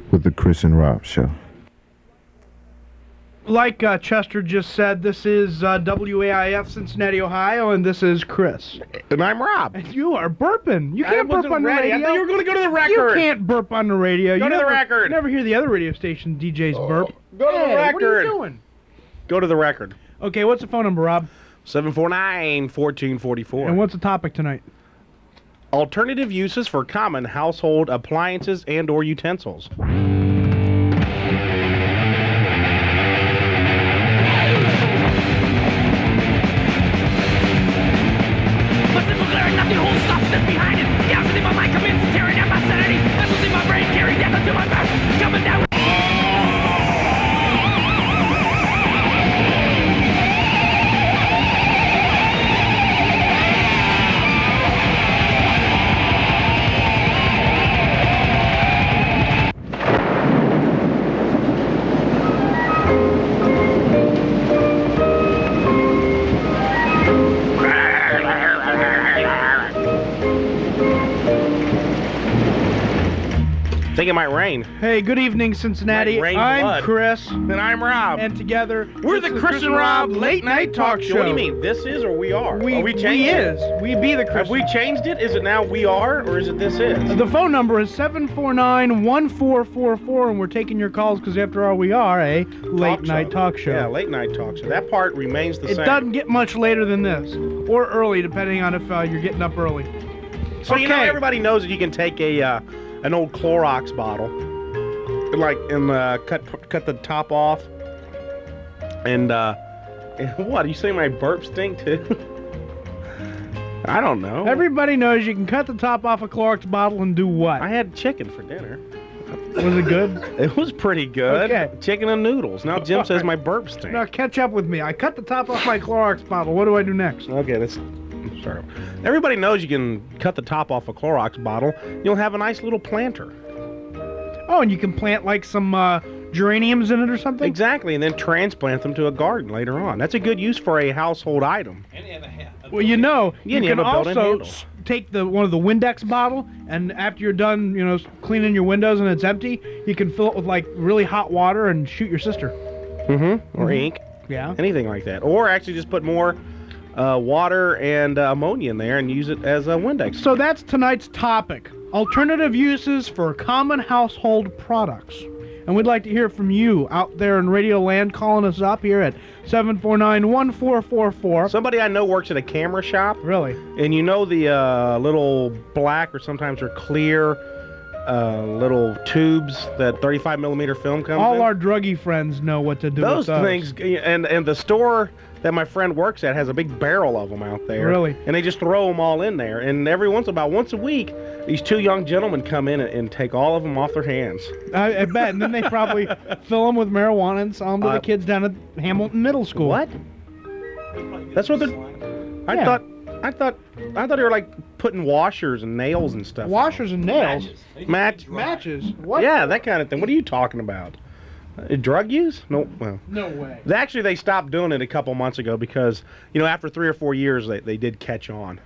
with the Chris and Rob Show. Like Chester just said, this is WAIF Cincinnati, Ohio, and this is Chris. And I'm Rob. And you are burping. You can't burp on the radio. I thought you were going to go to the record. You can't burp on the radio. Go to the record. You never hear the other radio station DJs burp. Go to the record. What are you doing? Go to the record. Okay, what's the phone number, Rob? 749-1444. And what's the topic tonight? Alternative uses for common household appliances and or utensils. Nothing holds substance behind it. The opposite of my mind commits tearing at my sanity. Vessels in my brain carry death until my back coming down. Think it might rain. Hey, good evening, Cincinnati. Might rain I'm blood. Chris. And I'm Rob. And together, We're this the is Chris and Rob Late Night Talk Show. What do you mean? This is or we are? We changed it? is. We be the Chris. Have we changed it? Is it now we are or is it this is? The phone number is 749-1444, and we're taking your calls because, after all, we are a late-night talk show. Yeah, late night talk show. That part remains the It same. doesn't get much later than this, or early, depending on if you're getting up early. So you know, everybody knows that you can take an old Clorox bottle, and cut the top off, and what? Are you saying my burp stink too? I don't know. Everybody knows you can cut the top off a Clorox bottle and do what? I had chicken for dinner. Was it good? It was pretty good. Okay. Chicken and noodles. Now Jim says my burp stink. Now catch up with me. I cut the top off my Clorox bottle. What do I do next? Okay, sorry. Everybody knows you can cut the top off a Clorox bottle. You'll have a nice little planter. Oh, and you can plant like some geraniums in it or something? Exactly, and then transplant them to a garden later on. That's a good use for a household item. Well, you know, you can have a built-in also handle. take one of the Windex bottle, and after you're done, cleaning your windows and it's empty, you can fill it with like really hot water and shoot your sister. Or ink. Yeah. Anything like that. Or actually just put more water and ammonia in there and use it as a Windex. So that's tonight's topic: alternative uses for common household products. And we'd like to hear from you out there in Radio Land, calling us up here at 749-1444. Somebody I know works at a camera shop. Really? And you know the little black or sometimes they're clear little tubes that 35 millimeter film comes in? All our druggy friends know what to do with Those things, and the store that my friend works at has a big barrel of them out there. Really? And they just throw them all in there. And about once a week, these two young gentlemen come in and take all of them off their hands. I bet. And then they probably fill them with marijuana and sell them to the kids down at Hamilton Middle School. What? That's what they're... Yeah. I thought they were like putting washers and nails and stuff. Washers and nails? Matches. What? Yeah, that kind of thing. What are you talking about? Drug use? No. Well, no way. Actually, they stopped doing it a couple months ago because, after 3 or 4 years, they did catch on.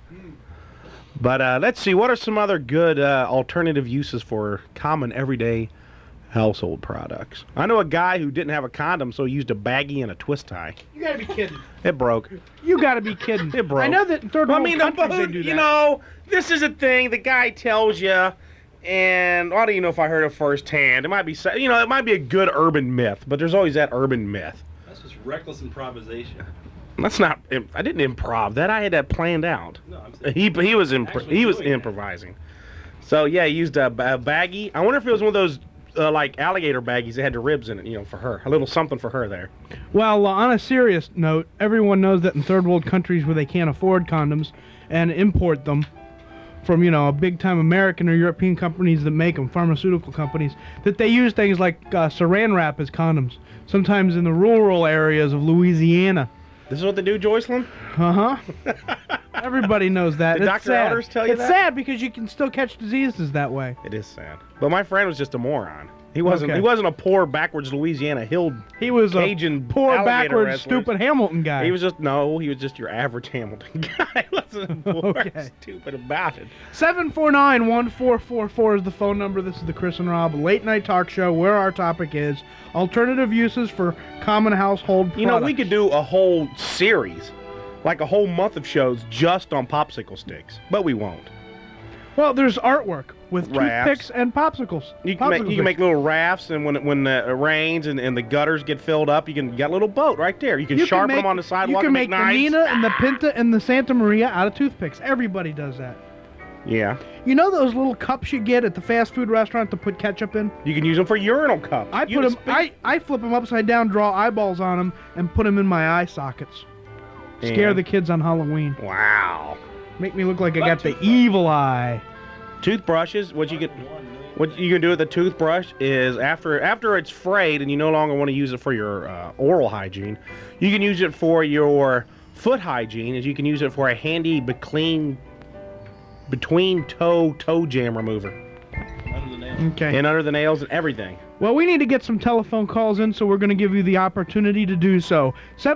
But let's see. What are some other good alternative uses for common everyday household products? I know a guy who didn't have a condom, so he used a baggie and a twist tie. You gotta be kidding. It broke. You gotta be kidding. It broke. I know that in third world countries they do that. This is a thing the guy tells you, and I don't even know if I heard it firsthand. It might be, it might be a good urban myth, but there's always that urban myth. That's just reckless improvisation. That's not. I didn't improv that. I had that planned out. No, I'm saying He was improvising. So yeah, he used a baggie. I wonder if it was one of those like alligator baggies that had the ribs in it, for her. A little something for her there. Well, on a serious note, everyone knows that in third world countries where they can't afford condoms and import them from, big-time American or European companies that make them, pharmaceutical companies, that they use things like saran wrap as condoms, sometimes in the rural areas of Louisiana. This is what they do, Joycelyn? Uh-huh. Everybody knows that. Did It's Dr. sad. Elders tell you it's that? sad because you can still catch diseases that way. It is sad. But my friend was just a moron. He wasn't. Okay. He wasn't a poor backwards Louisiana hill. He was Cajun a poor, alligator backwards, wrestlers. stupid Hamilton guy. He was just your average Hamilton guy. He wasn't poor, Okay. stupid about it. 749-1444 is the phone number. This is the Chris and Rob late night talk show where our topic is alternative uses for common household products. You know, we could do a whole series, like a whole month of shows just on popsicle sticks, but we won't. Well, there's artwork with Rafts. toothpicks and popsicles. You can make little rafts, and when it rains and the gutters get filled up, you got a little boat right there. You can sharpen them on the sidewalk. You can and make the knives. Nina and the Pinta and the Santa Maria out of toothpicks. Everybody does that. Yeah. You know those little cups you get at the fast food restaurant to put ketchup in? You can use them for urinal cups. I flip them upside down, draw eyeballs on them, and put them in my eye sockets. Scare And- the kids on Halloween. Wow. Make me look like I got the evil eye. Toothbrushes. What you can do with the toothbrush is after it's frayed and you no longer want to use it for your oral hygiene, you can use it for your foot hygiene. As you can use it for a handy but clean between toe jam remover Under the nail. Okay. and under the nails and everything. Well, we need to get some telephone calls in, so we're going to give you the opportunity to do so.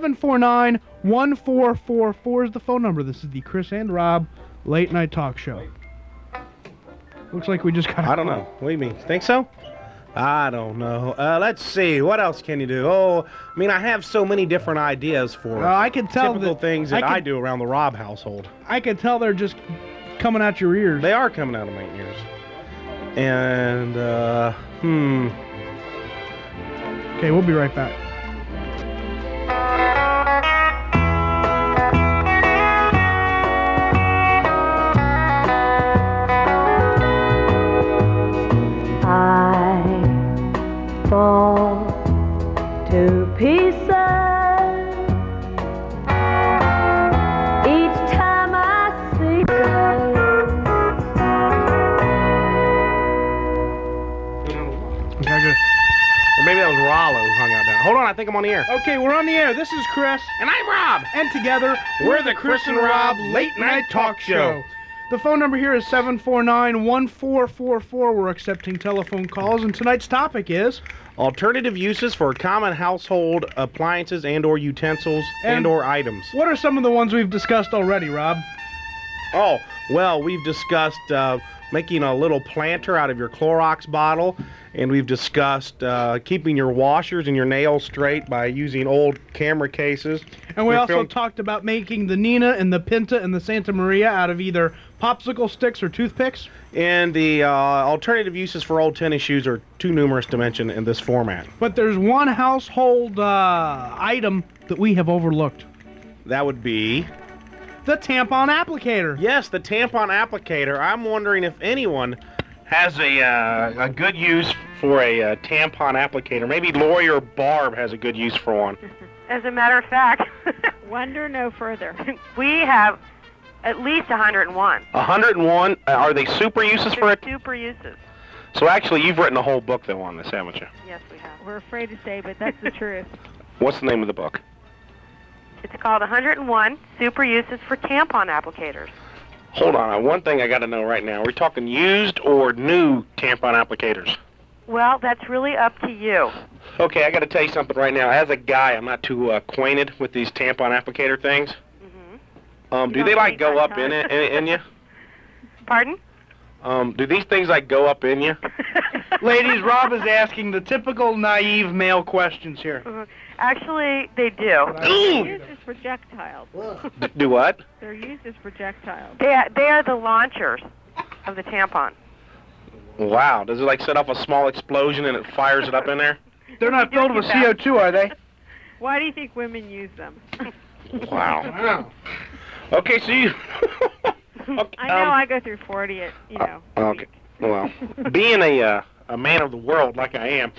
749-1444 is the phone number. This is the Chris and Rob Late Night Talk Show. Looks like we just got a I don't call. know. What do you mean? Think so? I don't know. Let's see. What else can you do? Oh, I mean, I have so many different ideas for I can tell typical that things that I do around the Rob household. I can tell they're just coming out your ears. They are coming out of my ears. And, Okay, we'll be right back. I fall to pieces each time I see Okay, good. Or maybe that was Rollo who hung out down. Hold on, I think I'm on the air. Okay, we're on the air. This is Chris. And I'm Rob. And together, We're the Chris and Rob Late Night Talk Show. The phone number here is 749-1444. We're accepting telephone calls, and tonight's topic is... Alternative uses for common household appliances and or utensils and or items. What are some of the ones we've discussed already, Rob? Oh, well, we've discussed making a little planter out of your Clorox bottle, and we've discussed keeping your washers and your nails straight by using old camera cases. And we Your also film- talked about making the Nina and the Pinta and the Santa Maria out of either popsicle sticks or toothpicks. And the alternative uses for old tennis shoes are too numerous to mention in this format. But there's one household item that we have overlooked. That would be... The tampon applicator. Yes, the tampon applicator. I'm wondering if anyone has a good use for a tampon applicator. Maybe Lori or Barb has a good use for one. As a matter of fact, Wonder no further. we have at least 101. 101. Are they super uses for it? Super uses. So actually, you've written a whole book though on this, haven't you? Yes, we have. We're afraid to say, but that's the truth. What's the name of the book? It's called 101 Super Uses for Tampon Applicators. Hold on. One thing I got to know right now. Are we talking used or new tampon applicators? Well, that's really up to you. Okay, I got to tell you something right now. As a guy, I'm not too acquainted with these tampon applicator things. Mm-hmm. Do they like go up in you? Pardon? Do these things like go up in you? Ladies, Rob is asking the typical naive male questions here. Actually, they do. They're used as projectiles. Do what? They're used as projectiles. They are the launchers of the tampon. Wow. Does it like set off a small explosion and it fires it up in there? They're not You don't filled with get that. CO2, are they? Why do you think women use them? Wow. Wow. Okay, so you... Okay, I know I go through 40 at, a okay. week. Well, being a man of the world like I am,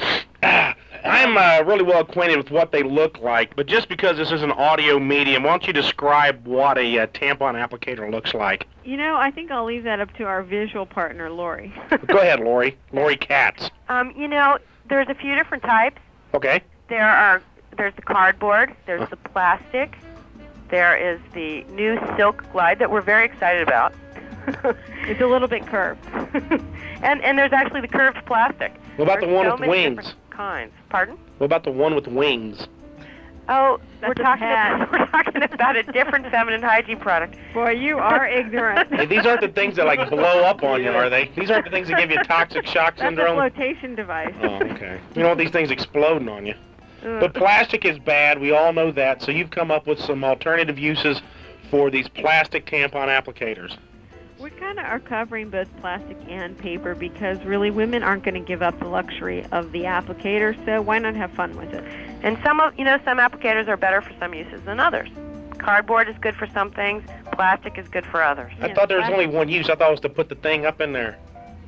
I'm really well acquainted with what they look like. But just because this is an audio medium, why don't you describe what a tampon applicator looks like? I think I'll leave that up to our visual partner, Lori. Go ahead, Lori. Lori Katz. There's a few different types. Okay. There's the cardboard, there's the plastic, There is the new Silk Glide that we're very excited about. It's a little bit curved. and there's actually the curved plastic. What about the There's one so with many wings? different kinds. Pardon? What about the one with wings? Oh, That's we're a talking, pad. we're talking about a different feminine hygiene product. Boy, you are ignorant. Hey, these aren't the things that like blow up on you, are they? These aren't the things that give you toxic shock That's a syndrome. flotation device. Oh, okay. You don't want these things exploding on you. Ugh. But plastic is bad. We all know that. So you've come up with some alternative uses for these plastic tampon applicators. We kind of are covering both plastic and paper because really women aren't going to give up the luxury of the applicator, so why not have fun with it? And some applicators are better for some uses than others. Cardboard is good for some things. Plastic is good for others. I Yeah, thought there was plastic. only one use. I thought it was to put the thing up in there.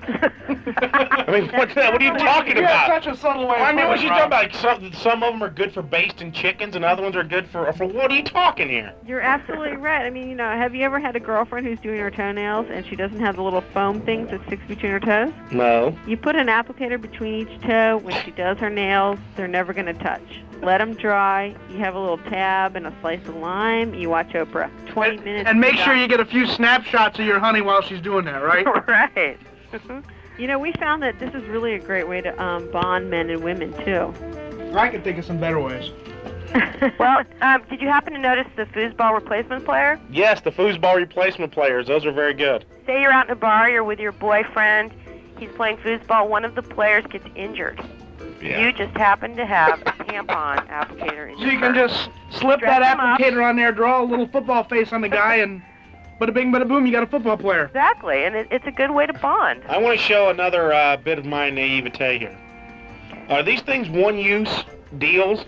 I mean, what's that? What are you talking about? such a subtle way. I mean, what are you talking about? Like, some of them are good for basting chickens, and other ones are good for what are you talking here? You're absolutely right. I mean, have you ever had a girlfriend who's doing her toenails and she doesn't have the little foam things that sticks between her toes? No. You put an applicator between each toe. When she does her nails, they're never going to touch. Let them dry. You have a little tab and a slice of lime. You watch Oprah. 20 minutes. And make sure you get a few snapshots of your honey while she's doing that, right? Right. We found that this is really a great way to bond men and women, too. I can think of some better ways. Well, did you happen to notice the foosball replacement player? Yes, the foosball replacement players. Those are very good. Say you're out in a bar, you're with your boyfriend, he's playing foosball, one of the players gets injured. You just happen to have a tampon applicator in So your you can purse. just slip Dress that them up. applicator on there, draw a little football face on the guy, and bada bing, bada boom, you got a football player. Exactly, and it's a good way to bond. I want to show another bit of my naivete here. Are these things one-use deals?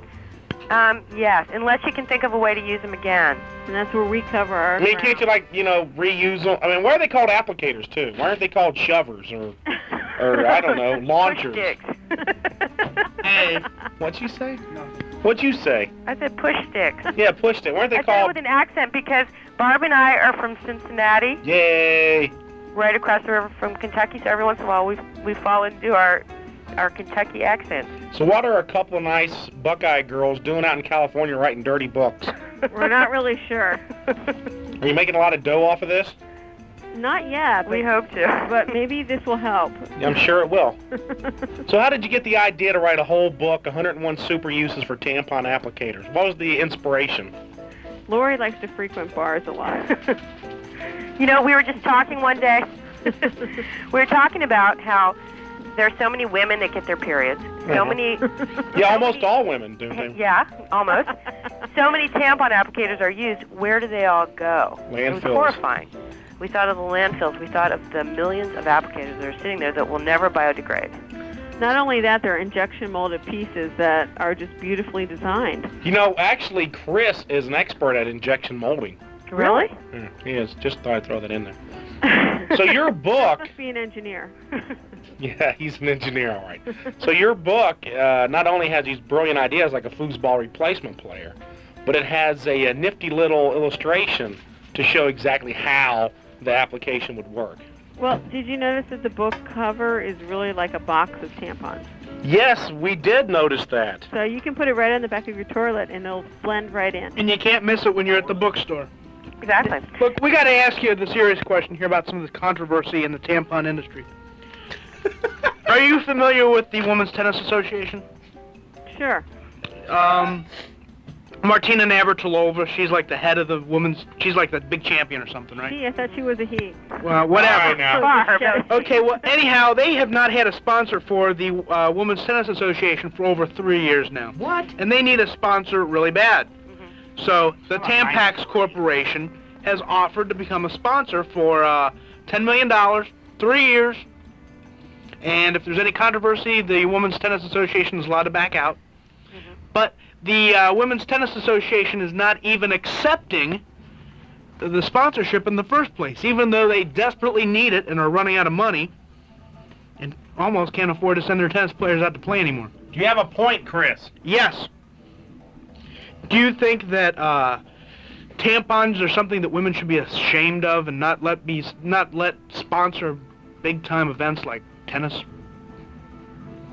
Yes, unless you can think of a way to use them again. And that's where we cover our I mean, ground. can't you reuse them? I mean, why are they called applicators, too? Why aren't they called shovers or I don't know, launchers? Push sticks. Hey, what'd you say? No. What'd you say? I said push sticks. Yeah, push stick. Why aren't they I said it called? with an accent because Barb and I are from Cincinnati, Yay! right across the river from Kentucky, so every once in a while we fall into our Kentucky accent. So what are a couple of nice Buckeye girls doing out in California writing dirty books? We're not really sure. Are you making a lot of dough off of this? Not yet, We hope to. but maybe this will help. Yeah, I'm sure it will. So how did you get the idea to write a whole book, 101 Super Uses for Tampon Applicators? What was the inspiration? Lori likes to frequent bars a lot. We were just talking one day. We were talking about how there are so many women that get their periods. So many. Yeah, almost all women do. They? Yeah, almost. So many tampon applicators are used. Where do they all go? It was Landfills. horrifying. We thought of the landfills. We thought of the millions of applicators that are sitting there that will never biodegrade. Not only that, they're injection molded pieces that are just beautifully designed. Actually, Chris is an expert at injection molding. Really? Yeah, he is. Just thought I'd throw that in there. So your book, Must be an engineer. yeah, he's an engineer, all right. So your book not only has these brilliant ideas like a foosball replacement player, but it has a nifty little illustration to show exactly how the application would work. Well, did you notice that the book cover is really like a box of tampons? Yes, we did notice that. So you can put it right on the back of your toilet and it'll blend right in. And you can't miss it when you're at the bookstore. Exactly. Look, we got to ask you the serious question here about some of the controversy in the tampon industry. Are you familiar with the Women's Tennis Association? Sure. Martina Navratilova, she's like the head of the women's, she's like the big champion or something, right? Gee, I thought she was a he. Well, whatever. All right, now. Barb. Okay, well, anyhow, they have not had a sponsor for the Women's Tennis Association for over 3 years now. What? And they need a sponsor really bad. So the Tampax Corporation has offered to become a sponsor for $10 million, 3 years. And if there's any controversy, the Women's Tennis Association is allowed to back out. But the Women's Tennis Association is not even accepting the sponsorship in the first place, even though they desperately need it and are running out of money and almost can't afford to send their tennis players out to play anymore. Do you have a point, Chris? Yes. Do you think that tampons are something that women should be ashamed of and not let sponsor big time events like tennis?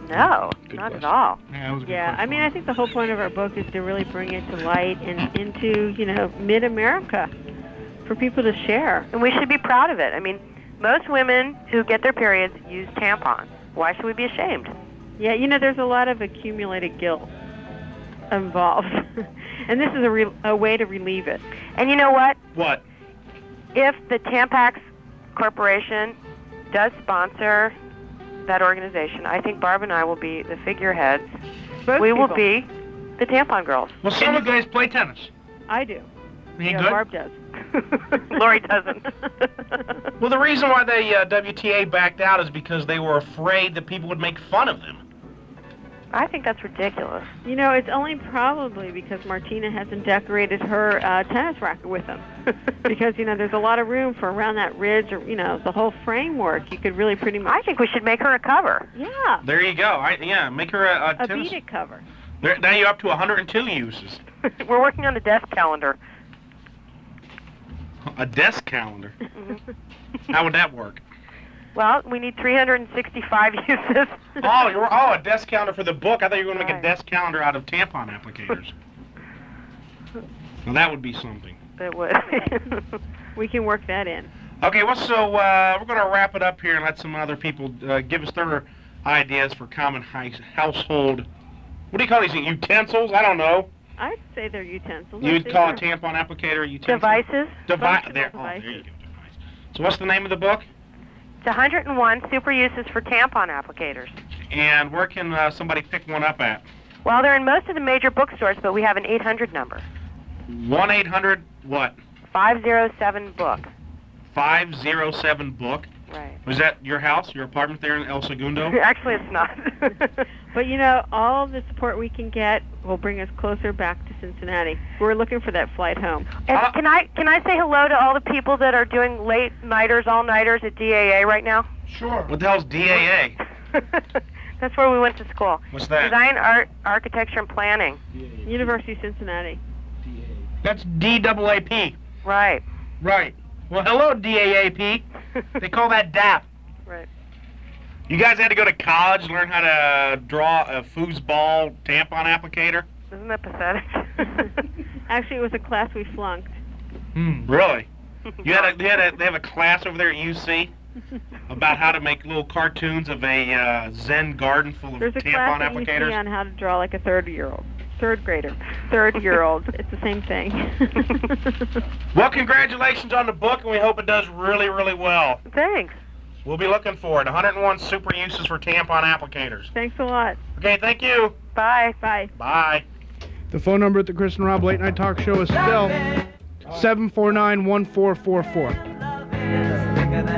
No, Good not question. at all. Yeah, it was a good Yeah, question. I mean, I think the whole point of our book is to really bring it to light and into, mid-America for people to share. And we should be proud of it. I mean, most women who get their periods use tampons. Why should we be ashamed? Yeah, there's a lot of accumulated guilt involved. And this is a way to relieve it. And you know what? What? If the Tampax Corporation does sponsor that organization, I think Barb and I will be the figureheads. Both We will people. be the tampon girls. Well, Can you guys play tennis? I do. Any Yeah, good? Barb does. Lori doesn't. Well, the reason why they WTA backed out is because they were afraid that people would make fun of them. I think that's ridiculous. It's only probably because Martina hasn't decorated her tennis racket with them. Because, there's a lot of room for around that ridge or, the whole framework. You could really pretty much... I think we should make her a cover. Yeah. There you go. Make her a A tennis. beat it cover. Now you're up to 102 uses. We're working on the desk calendar. A desk calendar. How would that work? Well, we need 365 uses. A desk calendar for the book. I thought you were going to make a Right. desk calendar out of tampon applicators. Well, that would be something. It would. We can work that in. Okay, we're going to wrap it up here and let some other people give us their ideas for common household. What do you call these things? Utensils? I don't know. I'd say they're utensils. You'd call a tampon applicator a utensil? Devices. There you Functional go. Device. devices. So what's the name of the book? It's 101 super uses for tampon applicators. And where can somebody pick one up at? Well, they're in most of the major bookstores, but we have an 800 number. 1-800 what? 507-BOOK. 507-BOOK. Right. Was that your house, your apartment there in El Segundo? Actually, it's not. But all the support we can get will bring us closer back to Cincinnati. We're looking for that flight home. And can I say hello to all the people that are doing late nighters, all nighters at DAA right now? Sure. What the hell's DAA? That's where we went to school. What's that? Design, Art, Architecture, and Planning. University of Cincinnati. That's DAAP. Right. Right. Well, hello, DAAP. They call that DAP. Right. You guys had to go to college to learn how to draw a foosball tampon applicator? Isn't that pathetic? Actually, it was a class we flunked. Really? They have a class over there at UC about how to make little cartoons of a Zen garden full of There's a tampon class at UC applicators? on how to draw like a third grader. Third-year-old. It's the same thing. Well, congratulations on the book, and we hope it does really, really well. Thanks. We'll be looking for it. 101 super uses for tampon applicators. Thanks a lot. Okay, thank you. Bye. Bye. Bye. The phone number at the Chris and Rob Late Night Talk Show is still 749-1444.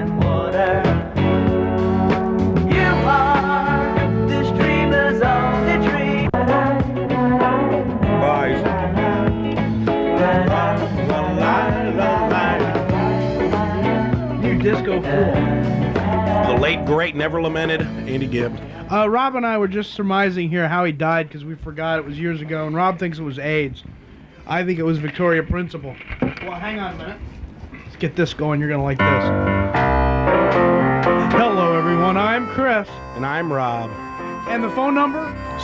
You disco fool. The late, great, never lamented Andy Gibb. Rob and I were just surmising here how he died because we forgot it was years ago, and Rob thinks it was AIDS. I think it was Victoria Principal. Well, hang on a minute. Let's get this going. You're going to like this. Hello, everyone. I'm Chris. And I'm Rob. And the phone number?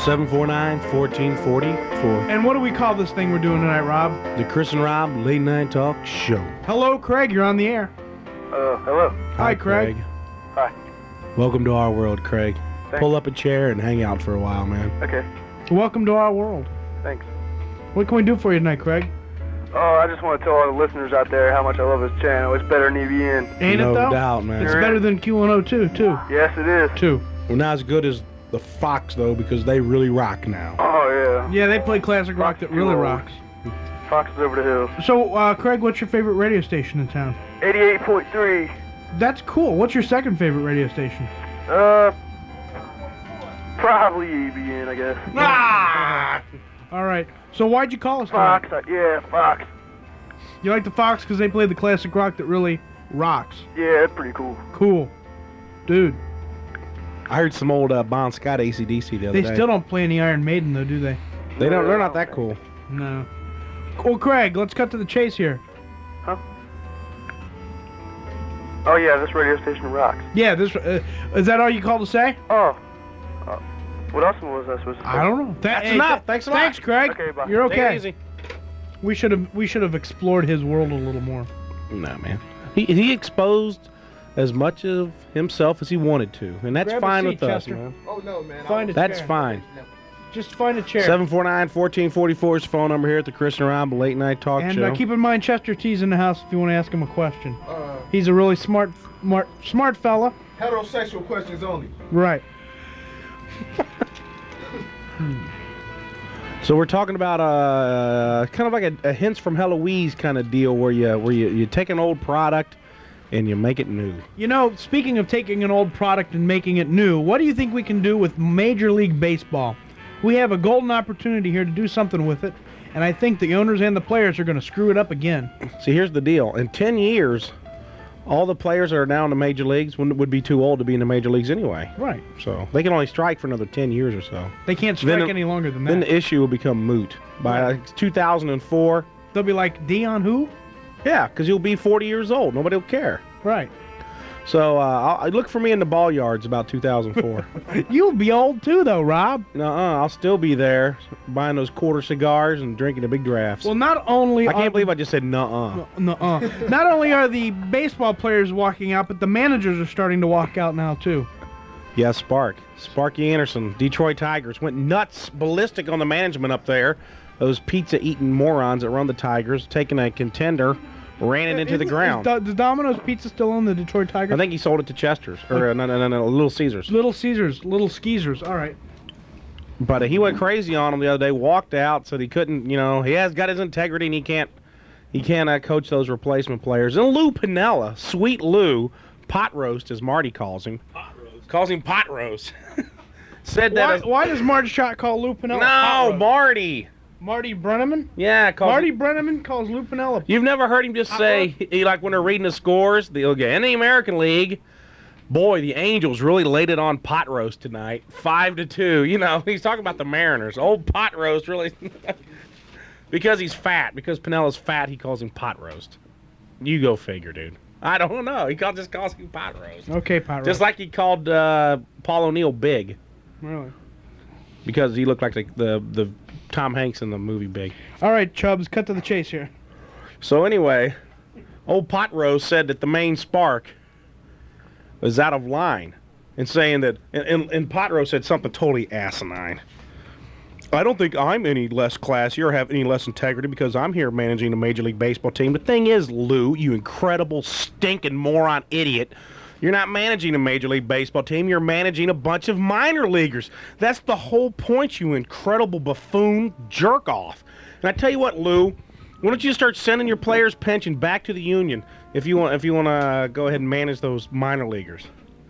749-1444. And what do we call this thing we're doing tonight, Rob? The Chris and Rob Late Night Talk Show. Hello, Craig. You're on the air. Hello. Hi, Craig. Hi. Welcome to our world, Craig. Thanks. Pull up a chair and hang out for a while, man. Okay. Welcome to our world. Thanks. What can we do for you tonight, Craig? Oh, I just want to tell all the listeners out there how much I love this channel. It's better than EBN. Ain't no it, though? doubt, man. It's Sure better is. than Q102, too. Yes, it is. Too. We're not as good as the Fox, though, because they really rock now. Oh, yeah. Yeah, they play classic rock that really rocks. Fox is over the hill. So, Craig, what's your favorite radio station in town? 88.3. That's cool. What's your second favorite radio station? Probably EBN, I guess. Ah! All right. So why'd you call us tonight? Fox. Yeah, Fox. You like the Fox because they play the classic rock that really rocks. Yeah, that's pretty cool. Cool. Dude, I heard some old Bon Scott AC/DC the other they day. still don't play any Iron Maiden, though, do they? They're not that cool. No. Well, Craig, let's cut to the chase here. Oh, yeah, this radio station rocks. Yeah, this is that all you called to say? Oh. What else was I supposed to say? I don't know. That's enough. Thanks a lot. Thanks, Craig. Okay, bye. You're Take it okay. easy. We should have explored his world a little more. No, man. He exposed as much of himself as he wanted to, and that's Grab a fine seat, with us, Chester. man. Oh, no, man. Find a That's chair. fine. Just find a chair. 749-1444 is the phone number here at the Chris and Rob Late Night Talk And Show. keep in mind, Chester T's in the house if you want to ask him a question. Uh, He's a really smart fella. heterosexual questions only. Right. So we're talking about kind of like a hints from Heloise kind of deal where you take an old product and you make it new. You know, speaking of taking an old product and making it new, what do you think we can do with Major League Baseball? We have a golden opportunity here to do something with it, and I think the owners and the players are going to screw it up again. See, here's the deal. In 10 years, all the players that are now in the major leagues would be too old to be in the major leagues anyway. Right. So they can only strike for another 10 years or so. They can't strike any longer than Then that. the issue will become moot. By 2004, They'll be like, Dion who? yeah, because you'll be 40 years old. Nobody will care. Right. So I'll look for me in the ball yards about 2004. You'll be old too, though, Rob. I'll still be there buying those quarter cigars and drinking the big drafts. Well, not only I can't believe I just said nuh-uh. Not only are the baseball players walking out, but the managers are starting to walk out now too. Yeah, Sparky Anderson, Detroit Tigers, went nuts, ballistic on the management up there. Those pizza-eating morons that run the Tigers, taking a contender, ran it into the ground. Does Domino's Pizza still own the Detroit Tigers? I think he sold it to Chester's, or no, Little Caesars. Little Skeezers. All right. But he went crazy on him the other day, walked out, said he couldn't, he has got his integrity and he can't coach those replacement players. And Lou Piniella, Sweet Lou, pot roast as Marty calls him. Calls him pot roast. Said that. Why does Marty Schott call Lou Piniella? No, Marty. Marty Brenneman? Yeah, Marty Brenneman calls Lou Piniella. You've never heard him just say, like when they're reading the scores, in the American League, boy, the Angels really laid it on pot roast tonight, 5-2. He's talking about the Mariners. Old pot roast really, because he's fat. Because Pinella's fat, he calls him pot roast. You go figure, dude. I don't know. He just calls him pot roast. Okay, pot roast. Just like he called Paul O'Neill big. Really? Because he looked like the Tom Hanks in the movie Big. All right, Chubbs, cut to the chase here. So anyway, old Pot Roast said that the main spark was out of line, and saying that, and Pot Roast said something totally asinine. I don't think I'm any less classy or have any less integrity because I'm here managing a Major League Baseball team. The thing is, Lou, you incredible stinking moron idiot, you're not managing a Major League Baseball team. You're managing a bunch of minor leaguers. That's the whole point, you incredible buffoon jerk-off. And I tell you what, Lou, why don't you start sending your players' pension back to the union if you want to go ahead and manage those minor leaguers?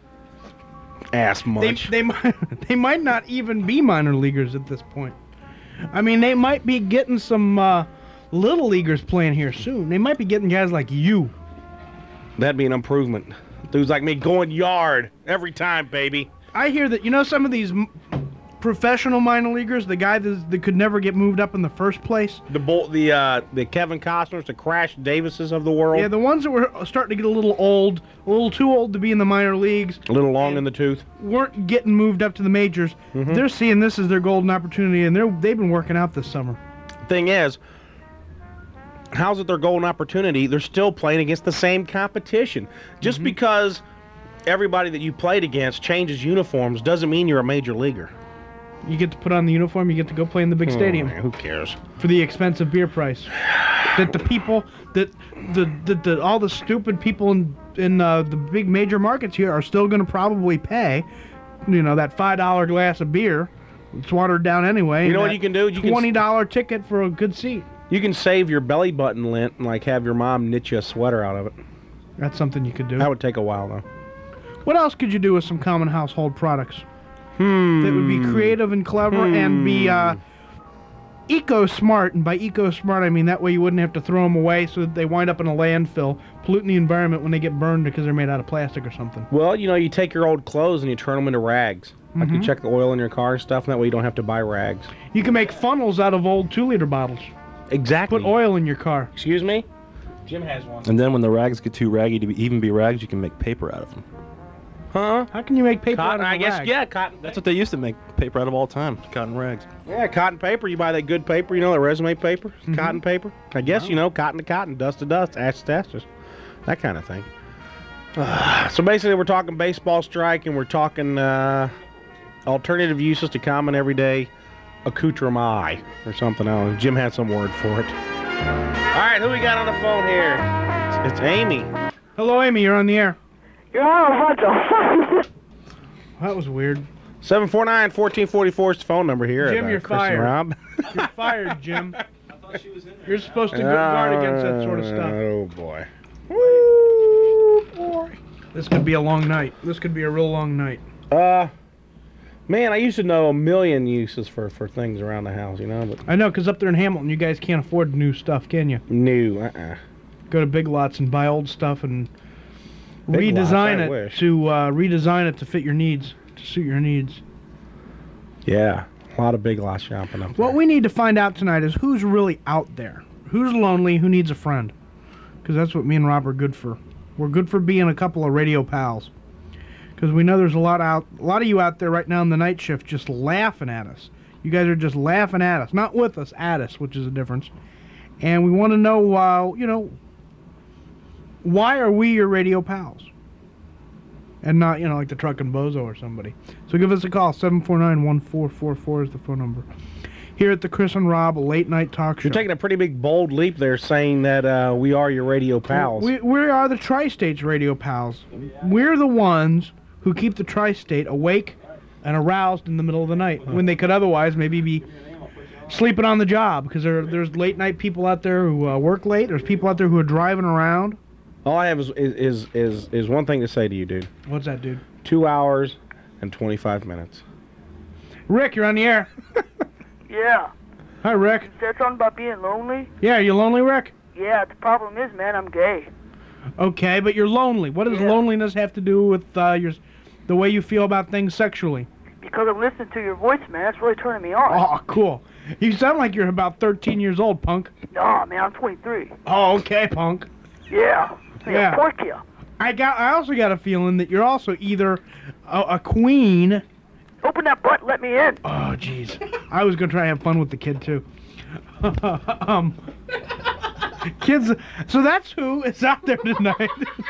Ass munch. They might not even be minor leaguers at this point. I mean, they might be getting some little leaguers playing here soon. They might be getting guys like you. That'd be an improvement. Dudes like me going yard every time, baby. I hear that, some of these professional minor leaguers, the guy that could never get moved up in the first place. The Kevin Costners, the Crash Davises of the world. Yeah, the ones that were starting to get a little old, a little too old to be in the minor leagues. A little long in the tooth. Weren't getting moved up to the majors. Mm-hmm. They're seeing this as their golden opportunity, and they've been working out this summer. Thing is, how's it their golden opportunity? They're still playing against the same competition. Just because everybody that you played against changes uniforms doesn't mean you're a major leaguer. You get to put on the uniform, you get to go play in the big stadium. Man, who cares? For the expensive beer price. That the people, that all the stupid people in the big major markets here are still going to probably pay, that $5 glass of beer. It's watered down anyway. You know what you can do? You can $20 ticket for a good seat. You can save your belly button lint and have your mom knit you a sweater out of it. That's something you could do. That would take a while though. What else could you do with some common household products? That would be creative and clever and be eco-smart. And by eco-smart, I mean that way you wouldn't have to throw them away so that they wind up in a landfill, polluting the environment when they get burned because they're made out of plastic or something. Well, you take your old clothes and you turn them into rags. Like you check the oil in your car and stuff, and that way you don't have to buy rags. You can make funnels out of old 2-liter bottles. Exactly. Put oil in your car. Excuse me? Jim has one. And then when the rags get too raggy to even be rags, you can make paper out of them. Huh? How can you make paper Cotton, out of I a guess, rag? yeah, cotton. That's what they used to make paper out of all the time. Cotton rags. Yeah, cotton paper. You buy that good paper, you know, that resume paper, Mm-hmm. cotton paper. I guess, you know, cotton to cotton, dust to dust, ash to ashes, that kind of thing. So basically, we're talking baseball strike, and we're talking alternative uses to common everyday accoutrement or something else. Jim had some word for it. All right, who we got on the phone here? It's Amy. Hello, Amy. You're on the air. What the fuck? That was weird. 749-1444 is the phone number here. Jim, at, you're Chris and fired. Rob. You're fired, Jim. I thought she was in there. You're supposed to guard against that sort of stuff. Oh, boy. Woo, boy. This could be a long night. This could be a real long night. Man, I used to know a million uses for things around the house, you know, but I know, because up there in Hamilton, you guys can't afford new stuff, can you? new, Go to Big Lots and buy old stuff and Big Lots, I redesign wish. it to fit your needs, to suit your needs. Yeah, a lot of Big Lots shopping up there. What we need to find out tonight is who's really out there. Who's lonely, who needs a friend. Because that's what me and Rob are good for. We're good for being a couple of radio pals. Because we know there's a lot of you out there right now in the night shift just laughing at us. You guys are just laughing at us. Not with us, at us, which is a difference. And we want to know, why are we your radio pals? And not, like the Truck and Bozo or somebody. So give us a call. 749-1444 is the phone number. Here at the Chris and Rob Late Night Talk Show. You're taking a pretty big, bold leap there saying that we are your radio pals. We are the Tri-State's radio pals. We're the ones who keep the Tri-State awake and aroused in the middle of the night when they could otherwise maybe be sleeping on the job, because there's late night people out there who work late. There's people out there who are driving around. All I have is one thing to say to you, dude. What's that, dude? 2 hours and 25 minutes. Rick, you're on the air. Yeah. Hi, Rick. You said something about being lonely? Yeah, are you lonely, Rick? Yeah, the problem is, man, I'm gay. Okay, but you're lonely. What does loneliness have to do with the way you feel about things sexually? Because I'm listening to your voice, man. That's really turning me on. Oh, cool. You sound like you're about 13 years old, punk. Nah, man, I'm 23. Oh, okay, punk. Yeah. Yeah. Pork you. I also got a feeling that you're also either a queen. Open that butt and let me in. Oh, jeez. I was gonna try to have fun with the kid too. Kids. So that's who is out there tonight.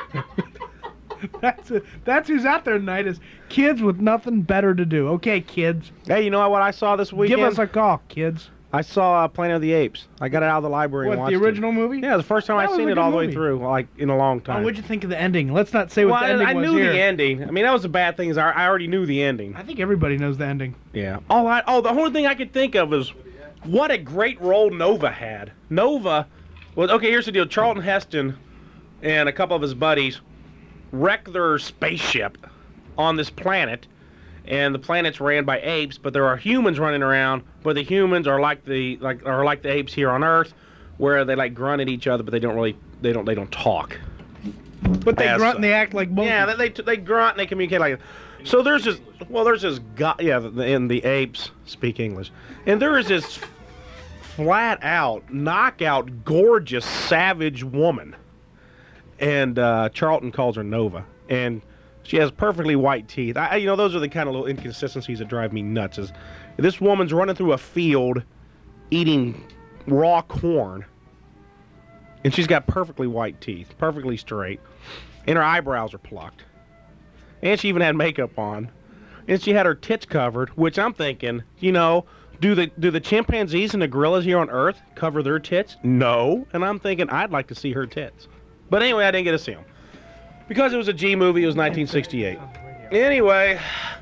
That's who's out there tonight, is kids with nothing better to do. Okay, kids. Hey, you know what I saw this weekend? Give us a call, kids. I saw Planet of the Apes. I got it out of the library and What, watched the original it. movie? Yeah, the first time That I was seen a it good all the way movie. through, like in a long Oh, time. what'd you think of the ending? Let's not say what Well, the ending I was knew here. the ending. I mean, that was the bad thing. Is I already knew the ending. I think everybody knows the ending. Yeah. The only thing I could think of was what a great role Nova had. Nova, well, okay, here's the deal. Charlton Heston and a couple of his buddies wreck their spaceship on this planet, and the planet's ran by apes, but there are humans running around, but the humans are like the apes here on Earth, where they like grunt at each other, but they don't talk. But they As grunt and they act like monkeys. Yeah, they grunt and they communicate like that. So there's this guy, and the apes speak English. And there is this flat out, knockout, gorgeous, savage woman. And Charlton calls her Nova. And she has perfectly white teeth. Those are the kind of little inconsistencies that drive me nuts. Is this woman's running through a field eating raw corn. And she's got perfectly white teeth, perfectly straight. And her eyebrows are plucked. And she even had makeup on. And she had her tits covered, which I'm thinking, do the chimpanzees and the gorillas here on Earth cover their tits? No. And I'm thinking, I'd like to see her tits. But anyway, I didn't get to see them. Because it was a G movie, it was 1968. Anyway,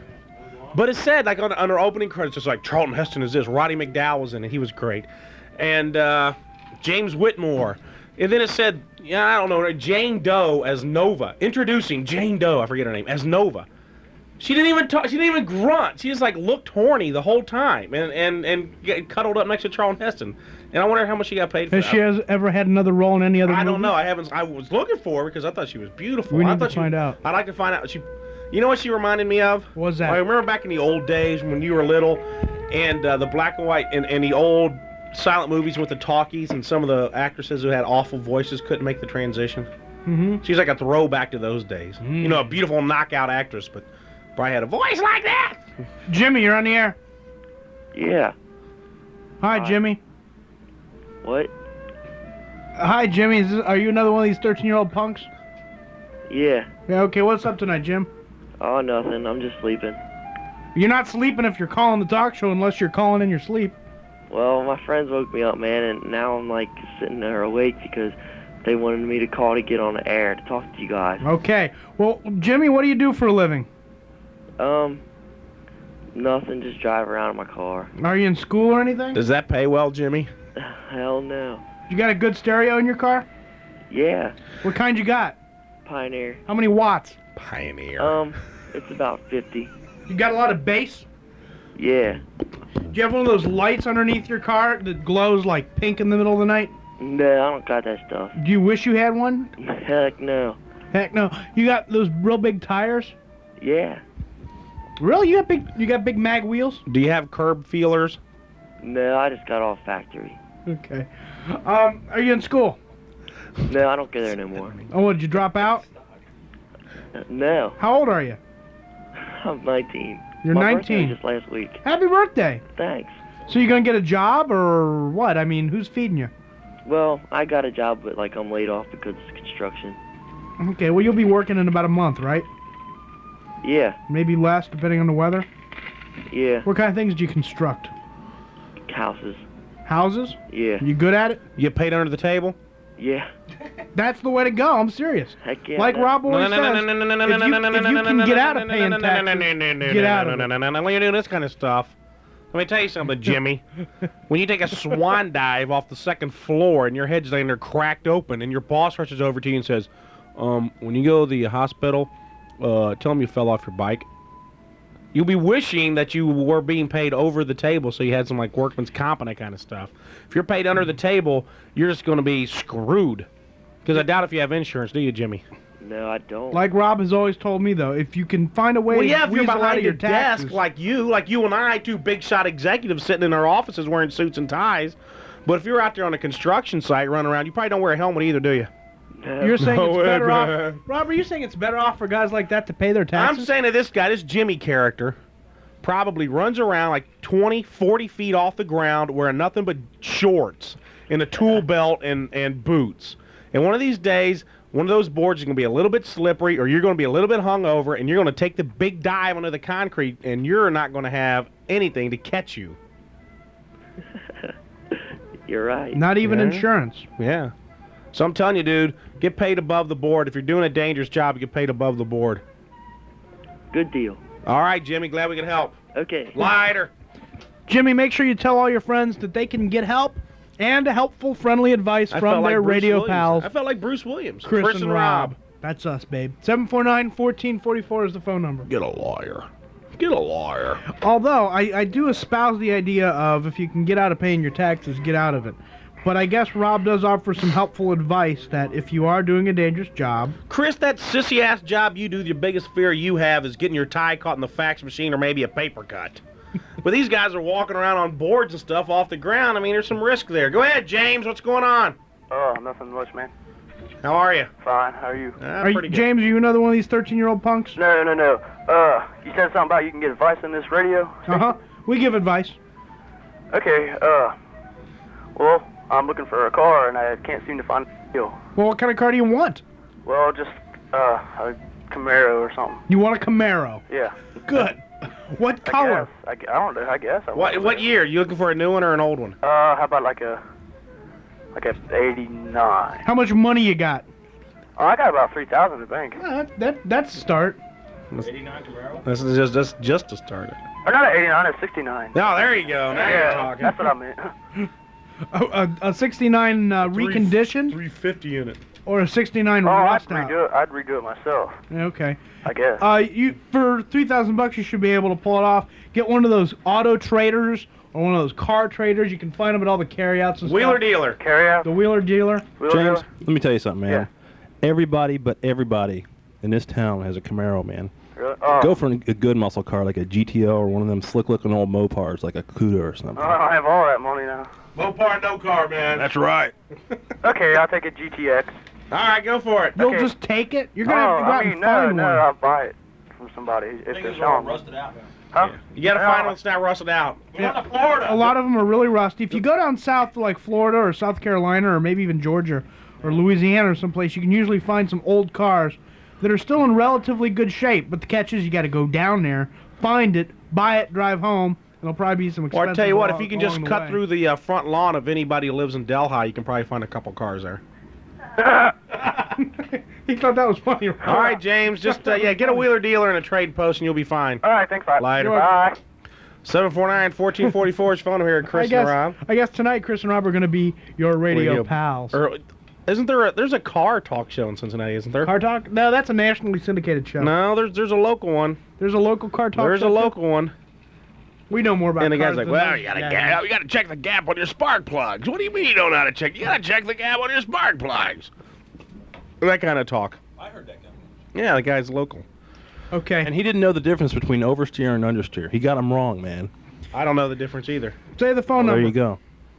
but it said, like on her opening credits, it's like, Charlton Heston is this, Roddy McDowall was in it, he was great. And James Whitmore. And then it said, I don't know, Jane Doe as Nova. Introducing Jane Doe, I forget her name, as Nova. She didn't even talk, she didn't even grunt. She just like looked horny the whole time and get cuddled up next to Charlton Heston. And I wonder how much she got paid for Has that. she ever had another role in any other movie? I don't know. I was looking for her because I thought she was beautiful. We I need to thought find out. I'd like to find out. You know what she reminded me of? What was that? I remember back in the old days when you were little, and the black and white and the old silent movies with the talkies, and some of the actresses who had awful voices couldn't make the transition. Mm-hmm. She's like a throwback to those days. You know, a beautiful knockout actress, but probably had a voice like that. Jimmy, you're on the air. Yeah. Hi, Jimmy. What? Hi, Jimmy. Are you another one of these 13-year-old punks? Yeah. Yeah, okay. What's up tonight, Jim? Oh, nothing. I'm just sleeping. You're not sleeping if you're calling the talk show unless you're calling in your sleep. Well, my friends woke me up, man, and now I'm like sitting there awake because they wanted me to call to get on the air to talk to you guys. Okay. Well, Jimmy, what do you do for a living? Nothing. Just drive around in my car. Are you in school or anything? Does that pay well, Jimmy? Hell no. You got a good stereo in your car? Yeah. What kind you got? Pioneer. How many watts? Pioneer. It's about 50. You got a lot of bass? Yeah. Do you have one of those lights underneath your car that glows like pink in the middle of the night? No, I don't got that stuff. Do you wish you had one? Heck no. Heck no. You got those real big tires? Yeah. Really? You got big mag wheels? Do you have curb feelers? No, I just got off factory. Okay. Are you in school? No, I don't get there no more. Oh, what, did you drop out? No. How old are you? I'm 19. You're My 19. birthday was just last week. Happy birthday. Thanks. So you gonna get a job or what? I mean, who's feeding you? Well, I got a job, but like I'm laid off because it's construction. Okay, well you'll be working in about a month, right? Yeah. Maybe less, depending on the weather. Yeah. What kind of things do you construct? Houses. Houses? Yeah. You good at it? You get paid under the table? Yeah. That's the way to go. I'm serious. Heck yeah. Like Rob always says, if you can get out of paying taxes, get out of it. When you do this kind of stuff, let me tell you something, Jimmy. When you take a swan dive off the second floor and your head's laying there cracked open and your boss rushes over to you and says, when you go to the hospital, tell them you fell off your bike. You'll be wishing that you were being paid over the table so you had some like workman's comp and that kind of stuff. If you're paid under the table, you're just going to be screwed. Because I doubt if you have insurance, do you, Jimmy? No, I don't. Like Rob has always told me, though, if you can find a way Well, to yeah, if you're weasel out behind of your your taxes, desk like you and I, two big shot executives sitting in our offices wearing suits and ties. But if you're out there on a construction site running around, you probably don't wear a helmet either, do you? you're saying No it's way, better off. man. Rob, are you saying it's better off for guys like that to pay their taxes? I'm saying that this guy, this Jimmy character, probably runs around like 20, 40 feet off the ground wearing nothing but shorts and a tool belt and boots. And one of these days, one of those boards is going to be a little bit slippery or you're going to be a little bit hungover and you're going to take the big dive under the concrete and you're not going to have anything to catch you. You're right. Not even Yeah. insurance. Yeah. So I'm telling you, dude, get paid above the board. If you're doing a dangerous job, you get paid above the board. Good deal. All right, Jimmy, glad we could help. Okay. Lighter. Jimmy, make sure you tell all your friends that they can get help and helpful, friendly advice I from felt like their Bruce radio Williams. pals, I felt like Bruce Williams. Chris and Rob. That's us, babe. 749-1444 is the phone number. Get a lawyer. Get a lawyer. Although, I do espouse the idea of if you can get out of paying your taxes, get out of it. But I guess Rob does offer some helpful advice that if you are doing a dangerous job... Chris, that sissy-ass job you do, the biggest fear you have is getting your tie caught in the fax machine or maybe a paper cut. But these guys are walking around on boards and stuff off the ground. I mean, there's some risk there. Go ahead, James. What's going on? Oh, nothing much, man. How are you? Fine. How are you? Pretty good. James, are you another one of these 13-year-old punks? No. You said something about you can get advice on this radio? Uh-huh. We give advice. Okay, well, I'm looking for a car and I can't seem to find a deal. Well, what kind of car do you want? Well, just, a Camaro or something. You want a Camaro. Yeah. Good. What color? I don't know, I guess. What year? You looking for a new one or an old one? How about like a 89. How much money you got? Oh, I got about 3,000 in the bank. That's a start. 89 Camaro? This is just to start it. Or not an 89, it's 69. Oh, there you go. Now you're Yeah, talking. that's what I meant. A 69 reconditioned 350 unit. or a 69 Oh, rust out? I'd redo it myself, Okay. I guess. You for $3,000 you should be able to pull it off. Get one of those auto traders or one of those car traders. You can find them at all the carryouts and Wheeler stuff. dealer. Carry out. The Wheeler dealer. James, let me tell you something, man. Yeah. Everybody but everybody in this town has a Camaro, man. Really? Oh. Go for a good muscle car like a GTO or one of them slick-looking old Mopars like a Cuda or something. Oh, I don't have all that money now. Mopar, no car, man. That's right. Okay, I'll take a GTX. All right, go for it. You'll Okay. just take it? You're going to have to go out and find no, one. I'll buy it from somebody if they're selling it. out. Huh? You got to find one that's not rusted out. Yeah. A lot of them are really rusty. If you go down south to like Florida or South Carolina or maybe even Georgia or Louisiana or someplace, you can usually find some old cars that are still in relatively good shape. But the catch is you got to go down there, find it, buy it, drive home. It'll probably be some Or expensive. I tell you what, if along- you can just along the cut way. through the front lawn of anybody who lives in Delhi, you can probably find a couple cars there. He thought that was funny. All right, James, just get a wheeler dealer and a trade post, and you'll be fine. All right, thanks, bye. Later. Bye. 749-1444 is phone here at Chris I guess, and Rob. I guess tonight Chris and Rob are going to be your radio pals. Or, isn't there there's a car talk show in Cincinnati, isn't there? Car Talk? No, that's a nationally syndicated show. No, there's a local one. There's a local car talk There's show. a too? local one. We know more about And the cars guy's like, than well, those you gotta guys. you gotta check the gap on your spark plugs. What do you mean you don't know how to check? You gotta check the gap on your spark plugs. That kind of talk. I heard that guy. Yeah, the guy's local. Okay. And he didn't know the difference between oversteer and understeer. He got him wrong, man. I don't know the difference either. Say the phone Well, number. there you go.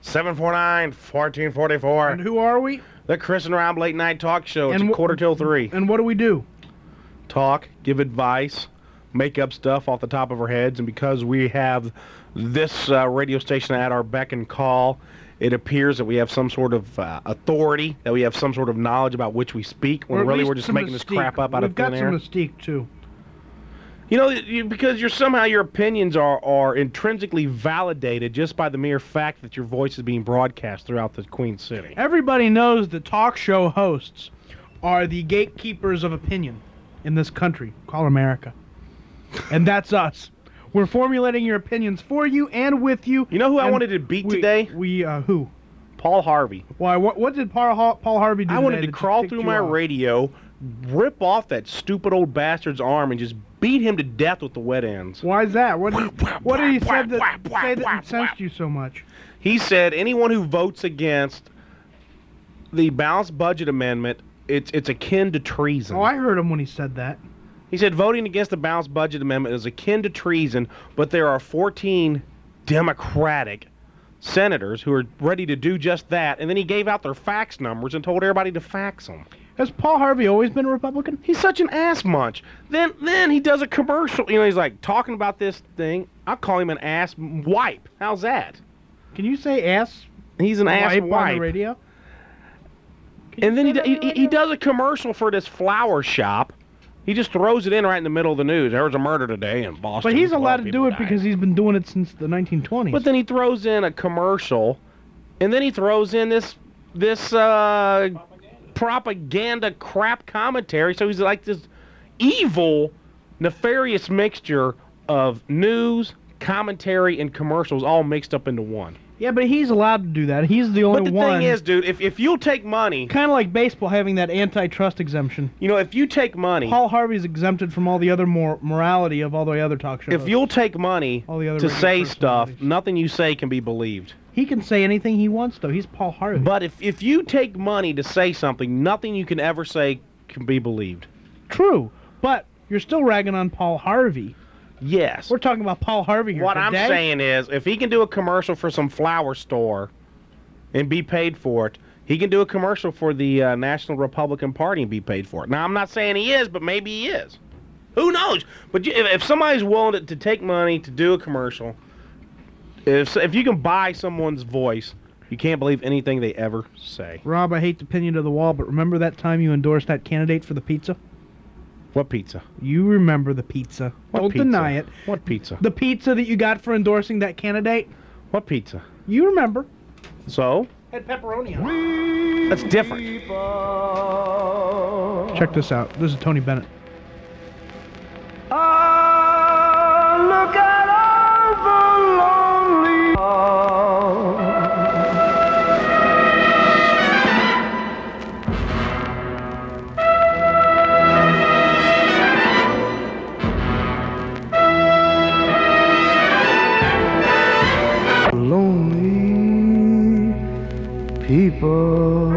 749-1444. And who are we? The Chris and Rob late night talk show. It's And a 2:45. And what do we do? Talk, give advice, make up stuff off the top of our heads, and because we have this radio station at our beck and call, it appears that we have some sort of authority, that we have some sort of knowledge about which we speak, when Or at really least we're just some making this mystique. crap up out of We've got thin some air. mystique, too. You know, because somehow your opinions are intrinsically validated just by the mere fact that your voice is being broadcast throughout the Queen City. Everybody knows that talk show hosts are the gatekeepers of opinion in this country called America. And that's us. We're formulating your opinions for you and with you. You know who I and wanted to beat today? Who? Paul Harvey. Why? What did Paul Harvey do I wanted today to that crawl ticked through you my off? radio, rip off that stupid old bastard's arm, and just beat him to death with the wet ends. Why is that? What did he say that incensed you so much? He said anyone who votes against the balanced budget amendment, it's akin to treason. Oh, I heard him when he said that. He said voting against the balanced budget amendment is akin to treason, but there are 14 Democratic senators who are ready to do just that, and then he gave out their fax numbers and told everybody to fax them. Has Paul Harvey always been a Republican? He's such an ass munch. Then he does a commercial. You know, he's like talking about this thing. I'll call him an ass wipe. How's that? Can you say ass? He's an ass wipe on wipe. the radio? And then he does a commercial for this flower shop. He just throws it in right in the middle of the news. There was a murder today in Boston. But he's 12 allowed to people do it died. because he's been doing it since the 1920s. But then he throws in a commercial, and then he throws in this propaganda crap commentary. So he's like this evil, nefarious mixture of news, commentary, and commercials all mixed up into one. Yeah, but he's allowed to do that. He's the only But the one. thing is, dude, if you'll take money, kind of like baseball having that antitrust exemption. you know, if you take money, Paul Harvey's exempted from all the other morality of all the other talk shows. if you'll take money All the other to radio say stuff, personalities. nothing you say can be believed. He can say anything he wants, though. He's Paul Harvey. But if you take money to say something, nothing you can ever say can be believed. True, but you're still ragging on Paul Harvey. Yes. We're talking about Paul Harvey here What I'm today. saying is, if he can do a commercial for some flower store and be paid for it, he can do a commercial for the National Republican Party and be paid for it. Now, I'm not saying he is, but maybe he is. Who knows? But if somebody's willing to take money to do a commercial, if you can buy someone's voice, you can't believe anything they ever say. Rob, I hate to pin you to the wall, but remember that time you endorsed that candidate for the pizza? What pizza? You remember the pizza. What Don't pizza? deny it. What pizza? The pizza that you got for endorsing that candidate? What pizza? You remember. So? Had pepperoni on it. That's different. Check this out. This is Tony Bennett. Look at all the lonely Lonely people.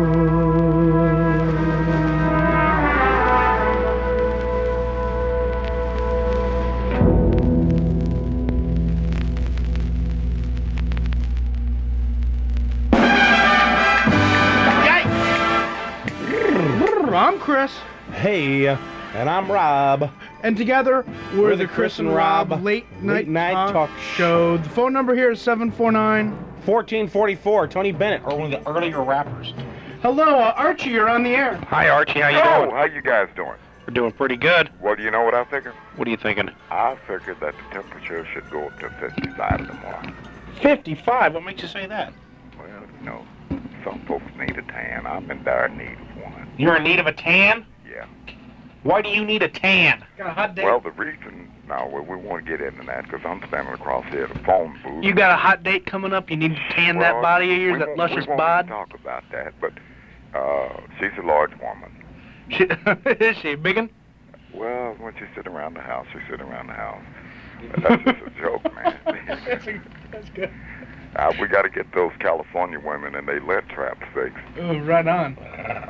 Chris. Hey, and I'm Rob. And together, we're the Chris and Rob Late Night Talk Show. The phone number here is 749-1444. Tony Bennett, or one of the earlier rappers. Hello, Archie, you're on the air. Hi, Archie. How you doing? How you guys doing? We're doing pretty good. Well, do you know what I figured? What are you thinking? I figured that the temperature should go up to 55 tomorrow. 55? What makes you say that? Well, you know, some folks need a tan. I'm in dire need of one. You're in need of a tan? Yeah. Why do you need a tan? Got a hot date? Well, the reason... No, we won't get into that because I'm standing across here at a phone booth. You got a hot date coming up? You need to tan that body of yours, that luscious bod? We won't talk about that, but she's a large woman. Is she a big one? Well, when she's sitting around the house, she's sitting around the house. That's just a joke, man. That's good. We got to get those California women and they lead traps fixed. Oh, right on.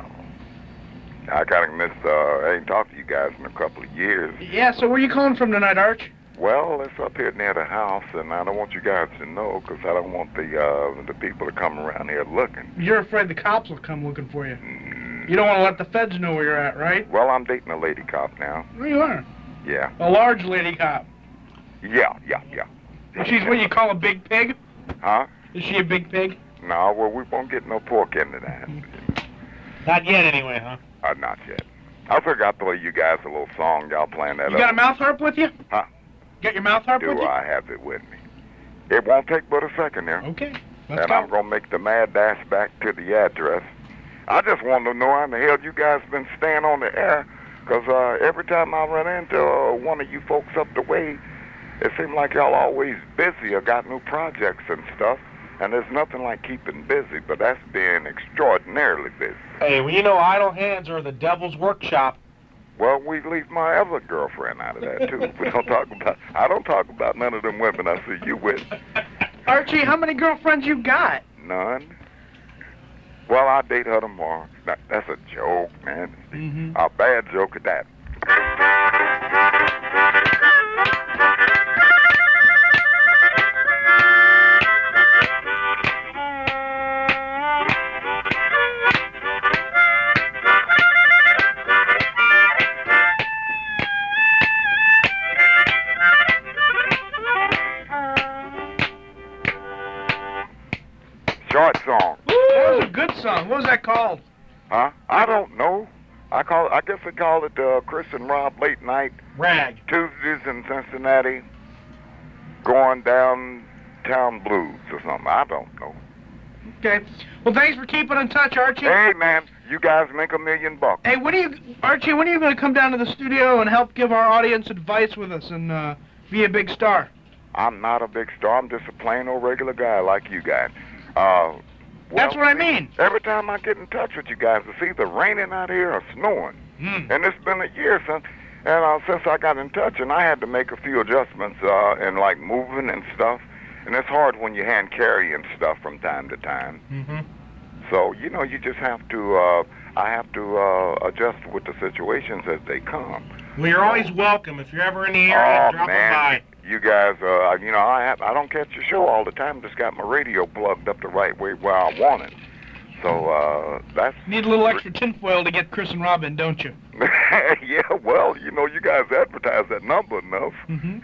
I kind of missed, I ain't talked to you guys in a couple of years. Yeah, so where are you calling from tonight, Arch? Well, it's up here near the house, and I don't want you guys to know because I don't want the people to come around here looking. You're afraid the cops will come looking for you. You don't want to let the feds know where you're at, right? Well, I'm dating a lady cop now. Oh, you are? Yeah. A large lady cop. Yeah. She's what you call a big pig? Huh? Is she a big pig? No, well, we won't get no pork into that. Not yet, anyway, huh? Not yet. I figured I'd play you guys a little song. Y'all playing that You got a mouth harp with you? Huh? Got your mouth harp with you? Do I have it with me? It won't take but a second there. Okay. And I'm going to make the mad dash back to the address. I just want to know how in the hell you guys been staying on the air, because every time I run into one of you folks up the way, it seems like y'all always busy or got new projects and stuff, and there's nothing like keeping busy, but that's being extraordinarily busy. Hey, well, you know idle hands are the devil's workshop. Well, we leave my other girlfriend out of that, too. I don't talk about none of them women I see you with. Archie, how many girlfriends you got? None. Well, I'll date her tomorrow. That's a joke, man. Mm-hmm. A bad joke at that. Short song. That was a good song. What was that called? Huh? I don't know. I guess they call it Chris and Rob Late Night. Rag. Tuesdays in Cincinnati. Going downtown blues or something. I don't know. Okay. Well, thanks for keeping in touch, Archie. Hey, man. You guys make $1 million. Hey, Archie, when are you going to come down to the studio and help give our audience advice with us and be a big star? I'm not a big star. I'm just a plain old regular guy like you guys. That's what I mean. Every time I get in touch with you guys, it's either raining out here or snowing. And it's been a year since I got in touch, and I had to make a few adjustments in like moving and stuff. And it's hard when you hand carry and stuff from time to time. Mm-hmm. So, you know, you just have to, I have to adjust with the situations as they come. Well, you're always welcome. If you're ever in the area, drop man. by. You guys, you know, I don't catch your show all the time. Just got my radio plugged up the right way where I want it. So, that's... Need a little extra tinfoil to get Chris and Rob in, don't you? Yeah, well, you know, you guys advertise that number enough. Mm-hmm.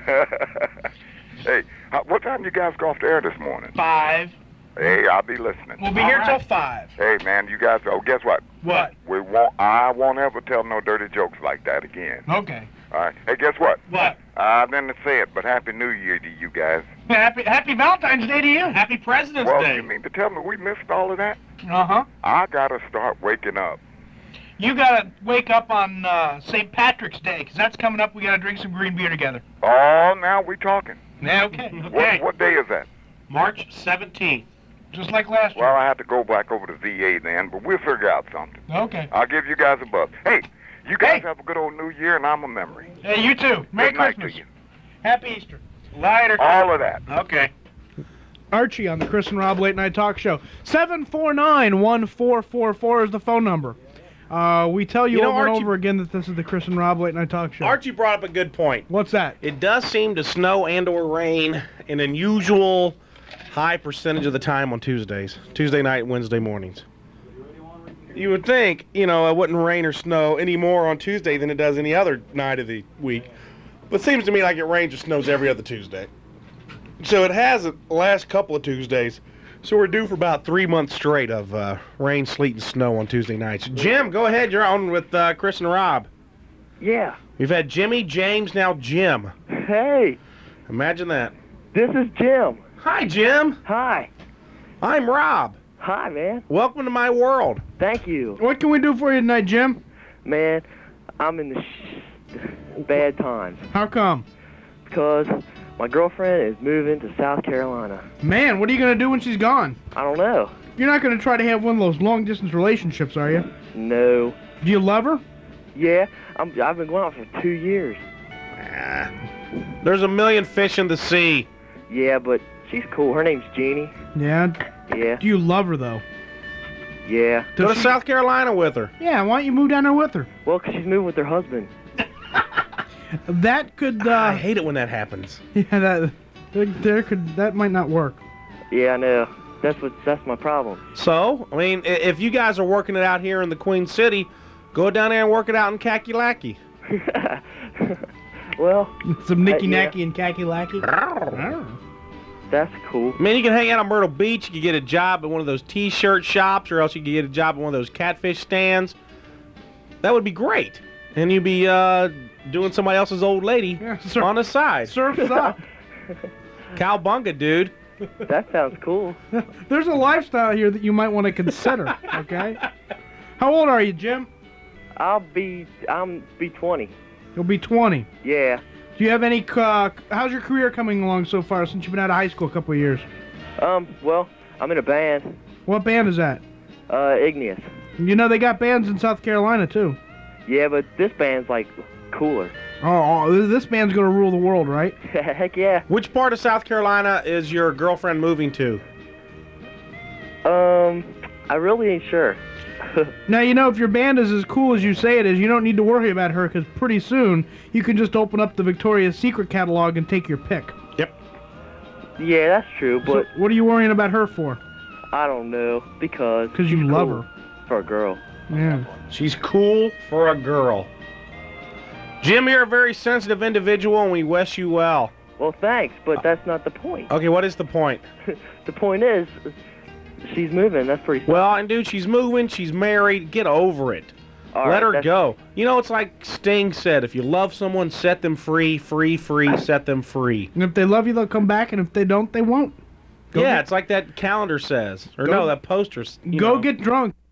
Hey, what time you guys go off the air this morning? 5. Hey, I'll be listening. We'll be here till 5. Hey, man, you guys, guess what? What? I won't ever tell no dirty jokes like that again. Okay. All right. Hey, guess what? What? I didn't say it, but Happy New Year to you guys. Happy Valentine's Day to you. Happy President's Well, Day. you mean to tell me we missed all of that? Uh-huh. I gotta start waking up. You gotta wake up on St. Patrick's Day, because that's coming up. We gotta drink some green beer together. Oh, now we talking. Yeah, okay. What day is that? March 17th. Just like last year. Well, I have to go back over to VA then, but we'll figure out something. Okay. I'll give you guys a buzz. Hey, you guys have a good old New Year, and I'm a memory. Hey, you too. Merry Good night Christmas. to you. Happy Easter. Later. All of that. Okay. Archie on the Chris and Rob Late Night Talk Show. 749-1444 is the phone number. We tell you, over and over again that this is the Chris and Rob Late Night Talk Show. Archie brought up a good point. What's that? It does seem to snow and or rain an unusual high percentage of the time on Tuesdays. Tuesday night, Wednesday mornings. You would think, you know, it wouldn't rain or snow any more on Tuesday than it does any other night of the week. But it seems to me like it rains or snows every other Tuesday. So it has the last couple of Tuesdays. So we're due for about 3 months straight of rain, sleet, and snow on Tuesday nights. Jim, go ahead. You're on with Chris and Rob. Yeah. We've had Jimmy, James, now Jim. Hey. Imagine that. This is Jim. Hi, Jim. Hi. I'm Rob. Hi, man. Welcome to my world. Thank you. What can we do for you tonight, Jim? Man, I'm in the bad times. How come? Because my girlfriend is moving to South Carolina. Man, what are you going to do when she's gone? I don't know. You're not going to try to have one of those long-distance relationships, are you? No. Do you love her? Yeah, I've been going out for 2 years. There's a million fish in the sea. Yeah, but she's cool. Her name's Jeannie. Yeah? Yeah. Do you love her, though? Yeah. Go to South Carolina with her. Yeah, why don't you move down there with her? Well, 'cause she's moving with her husband. That could, I hate it when that happens. Yeah, that might not work. Yeah, I know. That's my problem. So, I mean, if you guys are working it out here in the Queen City, go down there and work it out in Kakalaki. Well, some Nicky yeah. Nacky and Kakalaki. That's cool. I mean, you can hang out on Myrtle Beach. You can get a job at one of those T-shirt shops, or else you can get a job at one of those catfish stands. That would be great. And you'd be doing somebody else's old lady on the side. Surf's up. Cowbunga, dude. That sounds cool. There's a lifestyle here that you might want to consider, okay? How old are you, Jim? I'm 20. You'll be 20. Yeah. Do you have any, how's your career coming along so far since you've been out of high school a couple of years? Well, I'm in a band. What band is that? Igneous. You know, they got bands in South Carolina, too. Yeah, but this band's, like, cooler. Oh, this band's gonna rule the world, right? Heck yeah. Which part of South Carolina is your girlfriend moving to? I really ain't sure. Now, you know, if your band is as cool as you say it is, you don't need to worry about her, because pretty soon you can just open up the Victoria's Secret catalog and take your pick. Yep. Yeah, that's true, but... So what are you worrying about her for? I don't know, because... Because you love her. For a girl. Yeah. She's cool for a girl. Jim, you're a very sensitive individual, and we wish you well. Well, thanks, but that's not the point. Okay, what is the point? The point is, she's moving. That's pretty... Well, and dude, she's moving. She's married. Get over it. Let her go. You know, it's like Sting said, if you love someone, set them free, free, set them free. And if they love you, they'll come back, and if they don't, they won't. Yeah, it's like that calendar says. Or no, that poster. Go get drunk.